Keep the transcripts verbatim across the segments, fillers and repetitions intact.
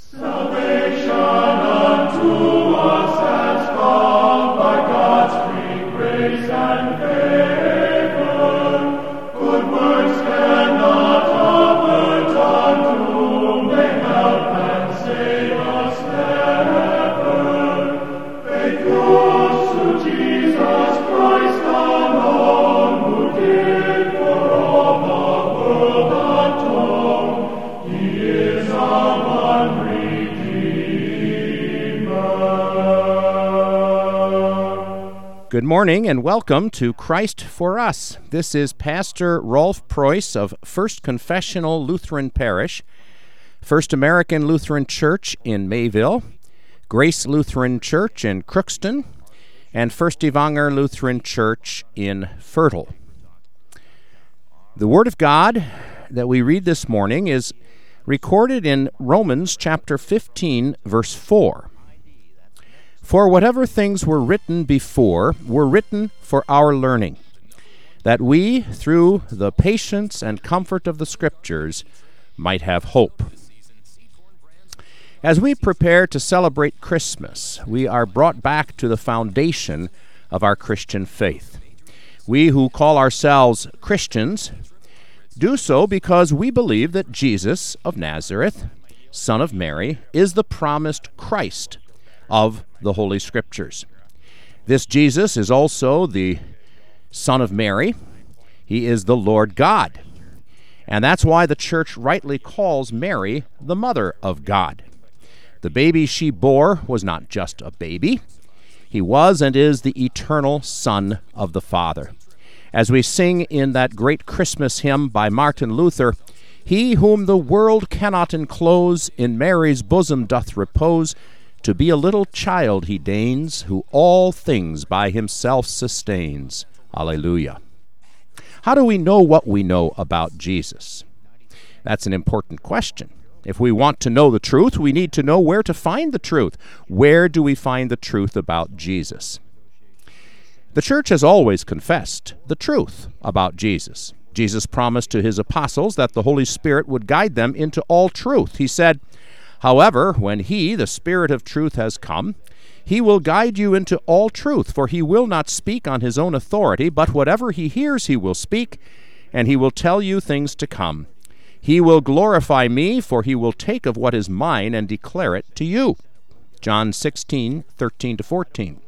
Salvation unto us has come by God's free grace and favor. Good works cannot avert unto, may help and save us ever. Faith goes to Jesus Christ alone, who did for all the world atone. He is our one Good morning and welcome to Christ for Us. This is Pastor Rolf Preuss of First Confessional Lutheran Parish, First American Lutheran Church in Mayville, Grace Lutheran Church in Crookston, and First Evanger Lutheran Church in Fertile. The Word of God that we read this morning is recorded in Romans chapter fifteen, verse four. For whatever things were written before were written for our learning, that we, through the patience and comfort of the Scriptures, might have hope. As we prepare to celebrate Christmas, we are brought back to the foundation of our Christian faith. We who call ourselves Christians do so because we believe that Jesus of Nazareth, Son of Mary, is the promised Christ of the Holy Scriptures. This Jesus is also the Son of Mary. He is the Lord God. And that's why the Church rightly calls Mary the Mother of God. The baby she bore was not just a baby. He was and is the eternal Son of the Father. As we sing in that great Christmas hymn by Martin Luther, "He whom the world cannot enclose, in Mary's bosom doth repose. To be a little child he deigns, who all things by himself sustains." Alleluia. How do we know what we know about Jesus? That's an important question. If we want to know the truth, we need to know where to find the truth. Where do we find the truth about Jesus? The Church has always confessed the truth about Jesus. Jesus promised to his apostles that the Holy Spirit would guide them into all truth. He said, "However, when he, the Spirit of truth, has come, he will guide you into all truth, for he will not speak on his own authority, but whatever he hears he will speak, and he will tell you things to come. He will glorify me, for he will take of what is mine and declare it to you." John sixteen, thirteen to fourteen.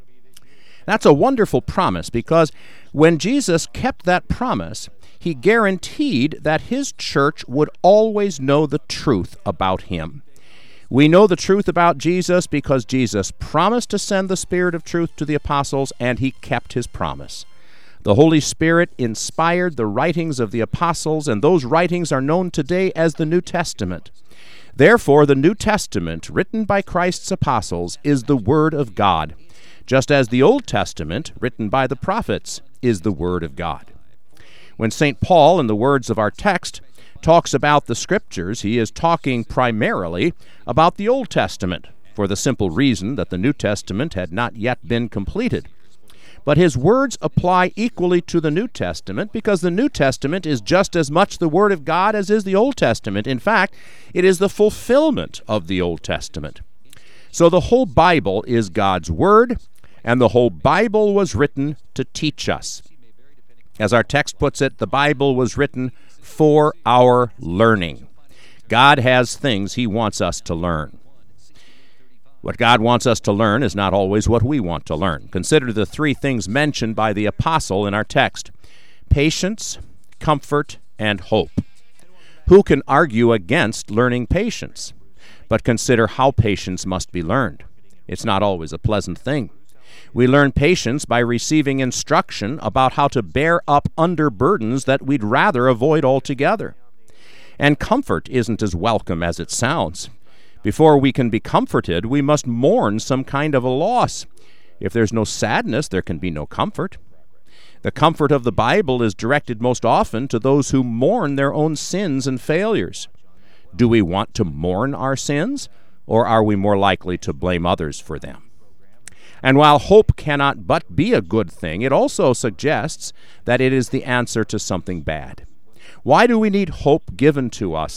That's a wonderful promise, because when Jesus kept that promise, he guaranteed that his church would always know the truth about him. We know the truth about Jesus because Jesus promised to send the Spirit of truth to the apostles, and he kept his promise. The Holy Spirit inspired the writings of the apostles, and those writings are known today as the New Testament. Therefore, the New Testament, written by Christ's apostles, is the Word of God, just as the Old Testament, written by the prophets, is the Word of God. When Saint Paul, in the words of our text, talks about the Scriptures, he is talking primarily about the Old Testament, for the simple reason that the New Testament had not yet been completed. But his words apply equally to the New Testament, because the New Testament is just as much the Word of God as is the Old Testament. In fact, it is the fulfillment of the Old Testament. So the whole Bible is God's Word, and the whole Bible was written to teach us. As our text puts it, the Bible was written for our learning. God has things he wants us to learn. What God wants us to learn is not always what we want to learn. Consider the three things mentioned by the apostle in our text: patience, comfort, and hope. Who can argue against learning patience? But consider how patience must be learned. It's not always a pleasant thing. We learn patience by receiving instruction about how to bear up under burdens that we'd rather avoid altogether. And comfort isn't as welcome as it sounds. Before we can be comforted, we must mourn some kind of a loss. If there's no sadness, there can be no comfort. The comfort of the Bible is directed most often to those who mourn their own sins and failures. Do we want to mourn our sins, or are we more likely to blame others for them? And while hope cannot but be a good thing, it also suggests that it is the answer to something bad. Why do we need hope given to us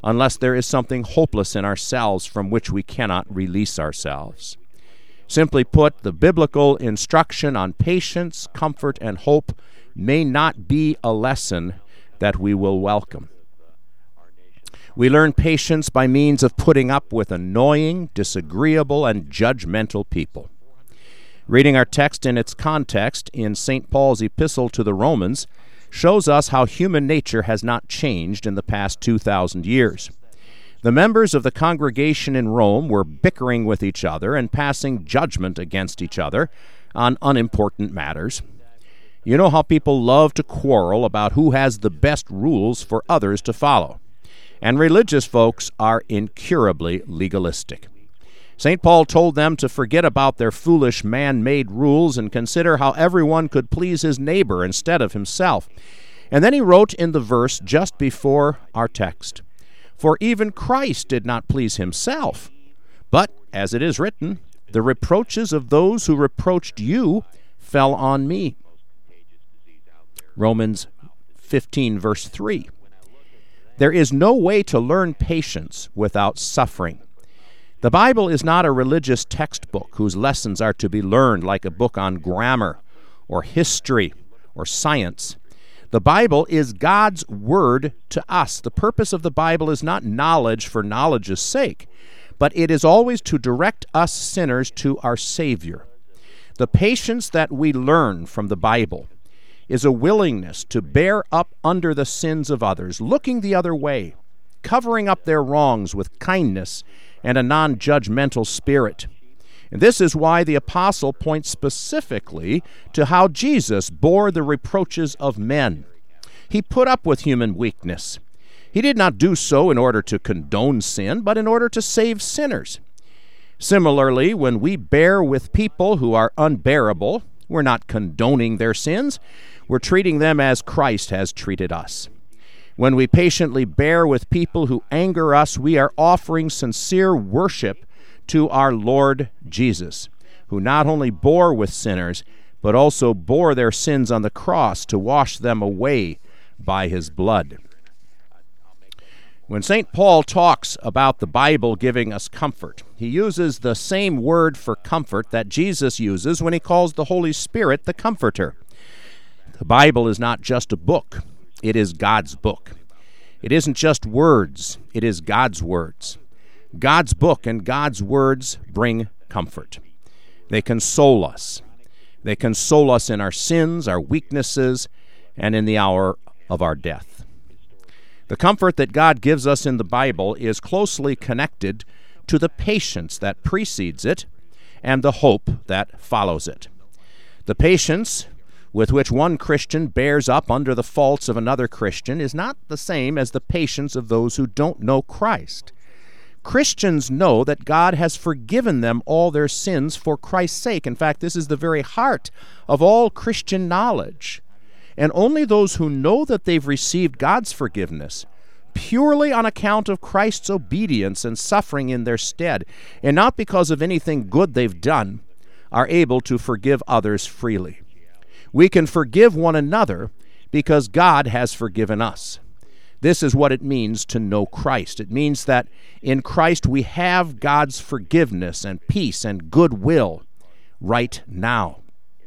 unless there is something hopeless in ourselves from which we cannot release ourselves. Simply put, the biblical instruction on patience, comfort, and hope may not be a lesson that we will welcome. We learn patience by means of putting up with annoying, disagreeable, and judgmental people. Reading our text in its context in Saint Paul's epistle to the Romans shows us how human nature has not changed in the past two thousand years. The members of the congregation in Rome were bickering with each other and passing judgment against each other on unimportant matters. You know how people love to quarrel about who has the best rules for others to follow. And religious folks are incurably legalistic. Saint Paul told them to forget about their foolish man-made rules and consider how everyone could please his neighbor instead of himself. And then he wrote in the verse just before our text, "For even Christ did not please himself, but, as it is written, the reproaches of those who reproached you fell on me." Romans fifteen, verse three. There is no way to learn patience without suffering. The Bible is not a religious textbook whose lessons are to be learned like a book on grammar or history or science. The Bible is God's word to us. The purpose of the Bible is not knowledge for knowledge's sake, but it is always to direct us sinners to our Savior. The patience that we learn from the Bible is a willingness to bear up under the sins of others, looking the other way, covering up their wrongs with kindness and a non-judgmental spirit. And this is why the apostle points specifically to how Jesus bore the reproaches of men. He put up with human weakness. He did not do so in order to condone sin, but in order to save sinners. Similarly, when we bear with people who are unbearable, we're not condoning their sins. We're treating them as Christ has treated us. When we patiently bear with people who anger us, we are offering sincere worship to our Lord Jesus, who not only bore with sinners, but also bore their sins on the cross to wash them away by his blood. When Saint Paul talks about the Bible giving us comfort, he uses the same word for comfort that Jesus uses when he calls the Holy Spirit the Comforter. The Bible is not just a book. It is God's book. It isn't just words. It is God's words. God's book and God's words bring comfort. They console us. They console us in our sins, our weaknesses, and in the hour of our death. The comfort that God gives us in the Bible is closely connected to the patience that precedes it and the hope that follows it. The patience with which one Christian bears up under the faults of another Christian is not the same as the patience of those who don't know Christ. Christians know that God has forgiven them all their sins for Christ's sake. In fact, this is the very heart of all Christian knowledge. And only those who know that they've received God's forgiveness purely on account of Christ's obedience and suffering in their stead, and not because of anything good they've done, are able to forgive others freely. We can forgive one another because God has forgiven us. This is what it means to know Christ. It means that in Christ we have God's forgiveness and peace and goodwill right now.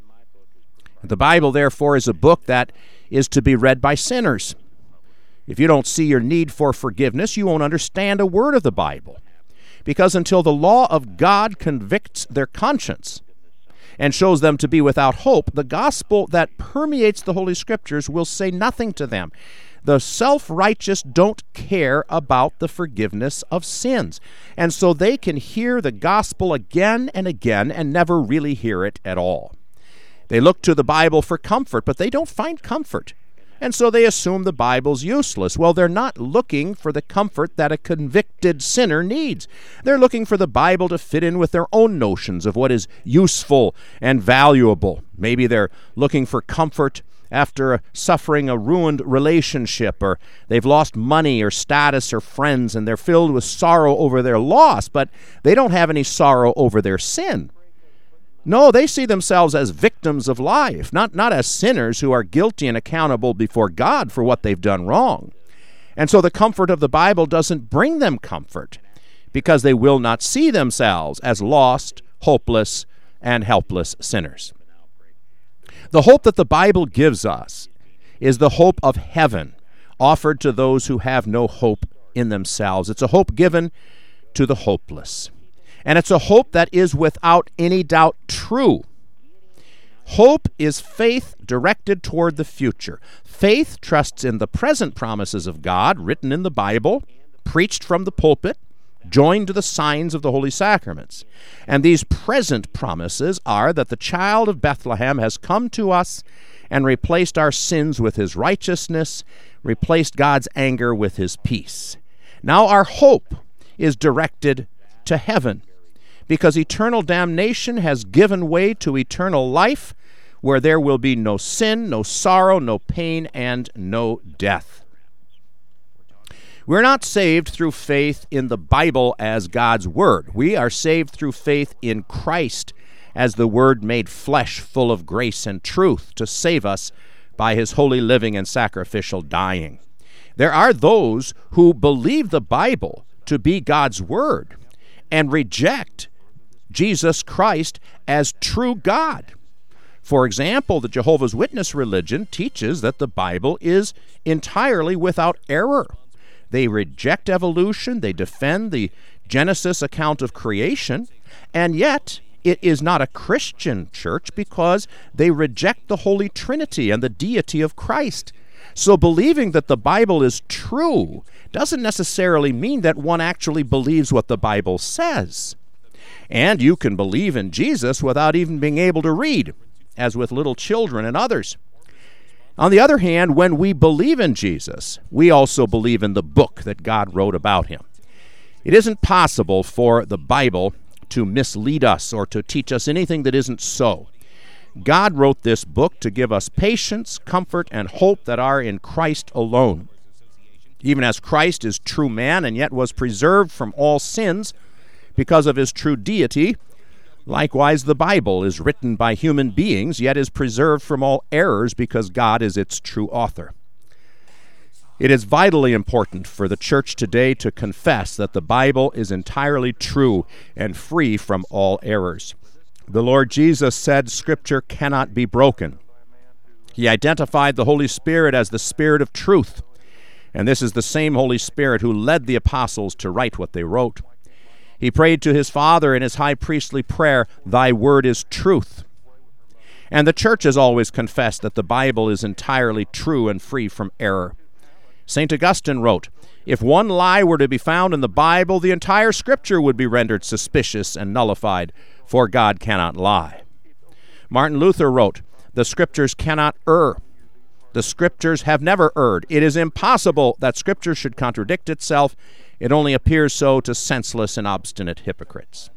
The Bible, therefore, is a book that is to be read by sinners. If you don't see your need for forgiveness, you won't understand a word of the Bible. Because until the law of God convicts their conscience and shows them to be without hope, the gospel that permeates the Holy Scriptures will say nothing to them. The self-righteous don't care about the forgiveness of sins, and so they can hear the gospel again and again and never really hear it at all. They look to the Bible for comfort, but they don't find comfort, and so they assume the Bible's useless. Well, they're not looking for the comfort that a convicted sinner needs. They're looking for the Bible to fit in with their own notions of what is useful and valuable. Maybe they're looking for comfort after suffering a ruined relationship, or they've lost money or status or friends, and they're filled with sorrow over their loss, but they don't have any sorrow over their sin. No, they see themselves as victims of life, not, not as sinners who are guilty and accountable before God for what they've done wrong. And so the comfort of the Bible doesn't bring them comfort, because they will not see themselves as lost, hopeless, and helpless sinners. The hope that the Bible gives us is the hope of heaven, offered to those who have no hope in themselves. It's a hope given to the hopeless. And it's a hope that is without any doubt true. Hope is faith directed toward the future. Faith trusts in the present promises of God, written in the Bible, preached from the pulpit, joined to the signs of the holy sacraments. And these present promises are that the child of Bethlehem has come to us and replaced our sins with his righteousness, replaced God's anger with his peace. Now our hope is directed to heaven, because eternal damnation has given way to eternal life, where there will be no sin, no sorrow, no pain, and no death. We're not saved through faith in the Bible as God's Word. We are saved through faith in Christ as the Word made flesh, full of grace and truth, to save us by his holy living and sacrificial dying. There are those who believe the Bible to be God's Word and reject Jesus Christ as true God. For example, the Jehovah's Witness religion teaches that the Bible is entirely without error. They reject evolution, they defend the Genesis account of creation, and yet it is not a Christian church because they reject the Holy Trinity and the deity of Christ. So believing that the Bible is true doesn't necessarily mean that one actually believes what the Bible says. And you can believe in Jesus without even being able to read, as with little children and others. On the other hand, when we believe in Jesus, we also believe in the book that God wrote about him. It isn't possible for the Bible to mislead us or to teach us anything that isn't so. God wrote this book to give us patience, comfort, and hope that are in Christ alone. Even as Christ is true man and yet was preserved from all sins because of his true deity, likewise the Bible is written by human beings, yet is preserved from all errors because God is its true author. It is vitally important for the church today to confess that the Bible is entirely true and free from all errors. The Lord Jesus said Scripture cannot be broken. He identified the Holy Spirit as the Spirit of truth, and this is the same Holy Spirit who led the apostles to write what they wrote. He prayed to his Father in his high priestly prayer, "Thy word is truth." And the church has always confessed that the Bible is entirely true and free from error. Saint Augustine wrote, "If one lie were to be found in the Bible, the entire Scripture would be rendered suspicious and nullified, for God cannot lie." Martin Luther wrote, "The Scriptures cannot err. The Scriptures have never erred. It is impossible that Scripture should contradict itself. It only appears so to senseless and obstinate hypocrites."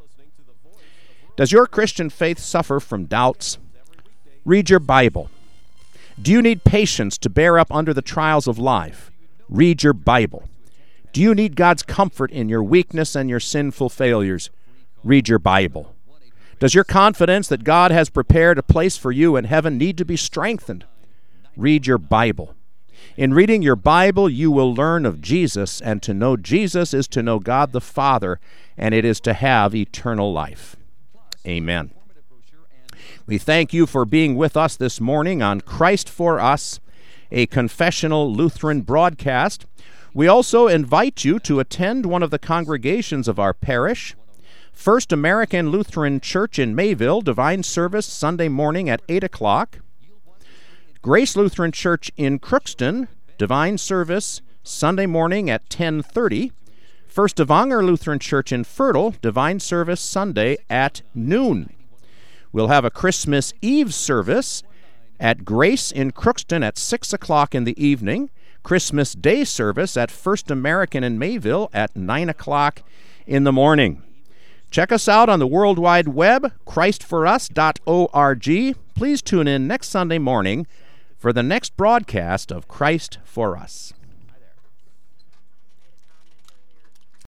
Does your Christian faith suffer from doubts? Read your Bible. Do you need patience to bear up under the trials of life? Read your Bible. Do you need God's comfort in your weakness and your sinful failures? Read your Bible. Does your confidence that God has prepared a place for you in heaven need to be strengthened? Read your Bible. In reading your Bible, you will learn of Jesus, and to know Jesus is to know God the Father, and it is to have eternal life. Amen. We thank you for being with us this morning on Christ for Us, a confessional Lutheran broadcast. We also invite you to attend one of the congregations of our parish. First American Lutheran Church in Mayville, divine service Sunday morning at eight o'clock. Grace Lutheran Church in Crookston, divine service Sunday morning at ten thirty. First Stavanger Lutheran Church in Fertile, divine service Sunday at noon. We'll have a Christmas Eve service at Grace in Crookston at six o'clock in the evening. Christmas Day service at First American in Mayville at nine o'clock in the morning. Check us out on the World Wide Web, christ for us dot org. Please tune in next Sunday morning for the next broadcast of Christ for Us.